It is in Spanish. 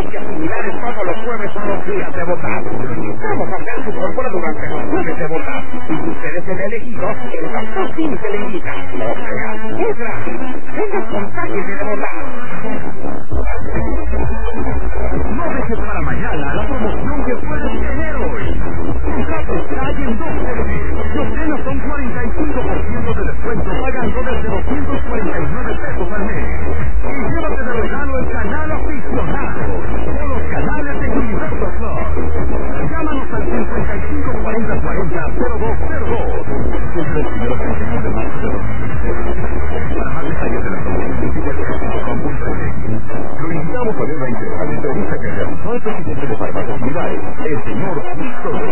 Hay que asimilar el pago los jueves son los días de votar. Vamos a hacer su compra durante los jueves de votar. Y si ustedes han elegido, el doctor Sim se le invita. O sea, es gratis. Venga, contáquese de votar. No dejes para mañana la promoción que puedes tener hoy. Contrata Sky en 2 y obtén hasta un 45% de descuento pagando desde 249 pesos al mes. Y llévate de regalo el canal aficionado o los canales de Universal Plus. Llámanos al 55 40 40 0202. Desde el primero 31 de marzo de 2016. Para más detalles de la promoción, lo invitamos a ver la interesante entrevista que realizó el presidente de Farmacias Mirai, el señor Víctor